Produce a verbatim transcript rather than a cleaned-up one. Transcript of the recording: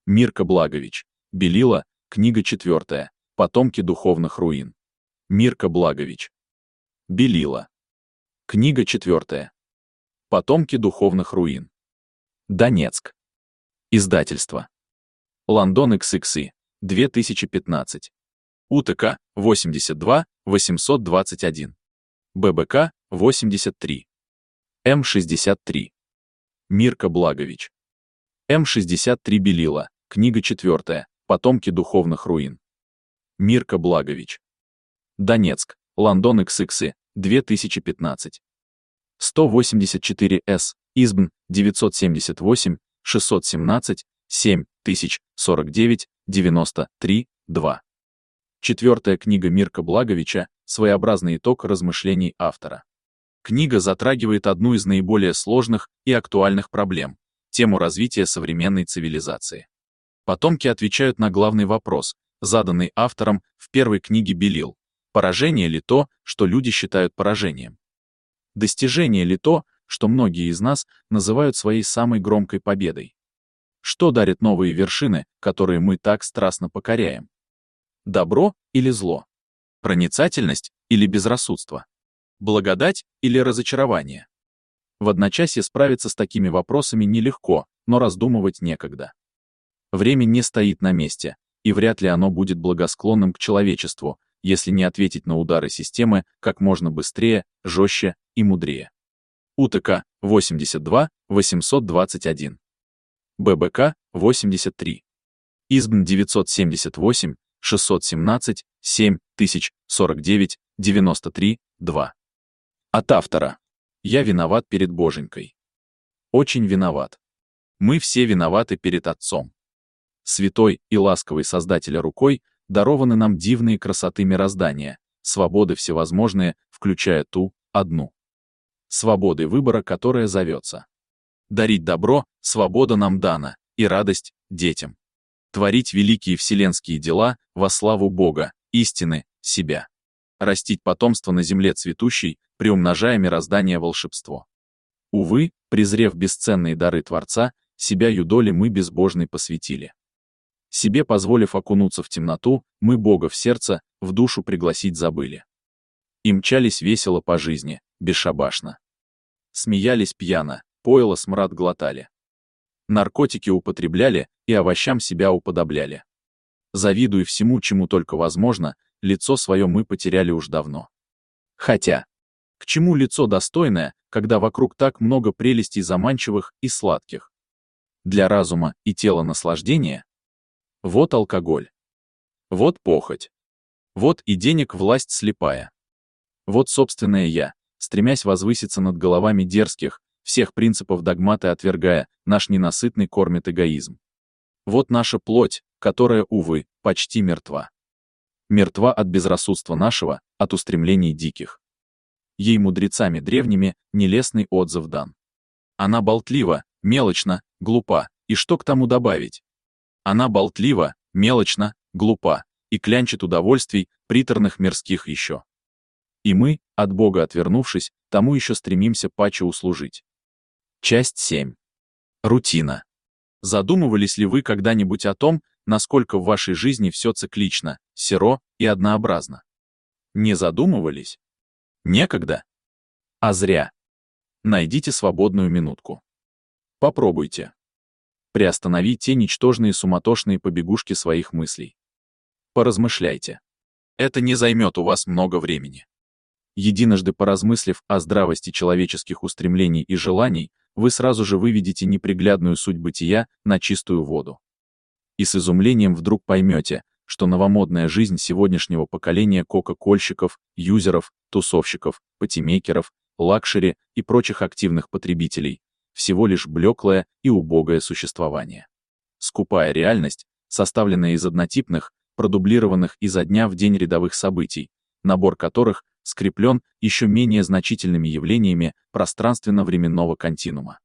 Мирка Благович. Белила. Книга четвертая. Потомки духовных руин. Мирка Благович. Белила. Книга четвертая. Потомки духовных руин. Донецк. Издательство. Лондон икс икс и. две тысячи пятнадцать. УТК восемьдесят два восемьсот двадцать один. ББК восемьдесят три. М шестьдесят три. Мирка Благович. М шестьдесят три Белила. Книга четвертая. Потомки духовных руин. Мирка Благович. Донецк. Лондон икс икс и. две тысячи пятнадцать. сто восемьдесят четыре эс. Избн. девятьсот семьдесят восемь шестьсот семнадцать семь тысяч сорок девять девяносто три два. Четвертая книга Мирка Благовича. Своеобразный итог размышлений автора. Книга затрагивает одну из наиболее сложных и актуальных проблем — тему развития современной цивилизации. Потомки отвечают на главный вопрос, заданный автором в первой книге Белил: поражение ли то, что люди считают поражением? Достижение ли то, что многие из нас называют своей самой громкой победой? Что дарит новые вершины, которые мы так страстно покоряем? Добро или зло? Проницательность или безрассудство? Благодать или разочарование? В одночасье справиться с такими вопросами нелегко, но раздумывать некогда. Время не стоит на месте, и вряд ли оно будет благосклонным к человечеству, если не ответить на удары системы как можно быстрее, жестче и мудрее. УТК восемьдесят два восемьсот двадцать один. ББК восемьдесят три. Избн девятьсот семьдесят восемь шестьсот семнадцать семь тысяч сорок девять девяносто три два. От автора. Я виноват перед Боженькой. Очень виноват. Мы все виноваты перед Отцом. Святой и ласковый Создателя рукой дарованы нам дивные красоты мироздания, свободы всевозможные, включая ту, одну. Свободы выбора, которая зовется. Дарить добро, свобода нам дана, и радость детям. Творить великие вселенские дела во славу Бога, истины, себя. Растить потомство на земле цветущей, приумножая мироздание волшебство. Увы, презрев бесценные дары Творца, себя юдоли мы безбожной посвятили. Себе позволив окунуться в темноту, мы Бога в сердце, в душу пригласить забыли. И мчались весело по жизни, бесшабашно. Смеялись пьяно, пойло смрад глотали. Наркотики употребляли и овощам себя уподобляли. Завидуя всему, чему только возможно, лицо свое мы потеряли уж давно. Хотя, к чему лицо достойное, когда вокруг так много прелестей заманчивых и сладких? Для разума и тела наслаждения? Вот алкоголь. Вот похоть. Вот и денег власть слепая. Вот собственное «я», стремясь возвыситься над головами дерзких, всех принципов догматы отвергая, наш ненасытный кормит эгоизм. Вот наша плоть, которая, увы, почти мертва. Мертва от безрассудства нашего, от устремлений диких. Ей мудрецами древними нелестный отзыв дан. Она болтлива, мелочна, глупа, и что к тому добавить? Она болтлива, мелочна, глупа, и клянчит удовольствий, приторных мирских еще. И мы, от Бога отвернувшись, тому еще стремимся паче услужить. Часть семь. Рутина. Задумывались ли вы когда-нибудь о том, насколько в вашей жизни все циклично, серо и однообразно? Не задумывались? Некогда? А зря. Найдите свободную минутку. Попробуйте. Приостановить те ничтожные суматошные побегушки своих мыслей. Поразмышляйте. Это не займет у вас много времени. Единожды поразмыслив о здравости человеческих устремлений и желаний, вы сразу же выведете неприглядную суть бытия на чистую воду. И с изумлением вдруг поймете, что новомодная жизнь сегодняшнего поколения кока-кольщиков, юзеров, тусовщиков, патимейкеров, лакшери и прочих активных потребителей — всего лишь блеклое и убогое существование. Скупая реальность, составленная из однотипных, продублированных изо дня в день рядовых событий, набор которых скреплен еще менее значительными явлениями пространственно-временного континуума.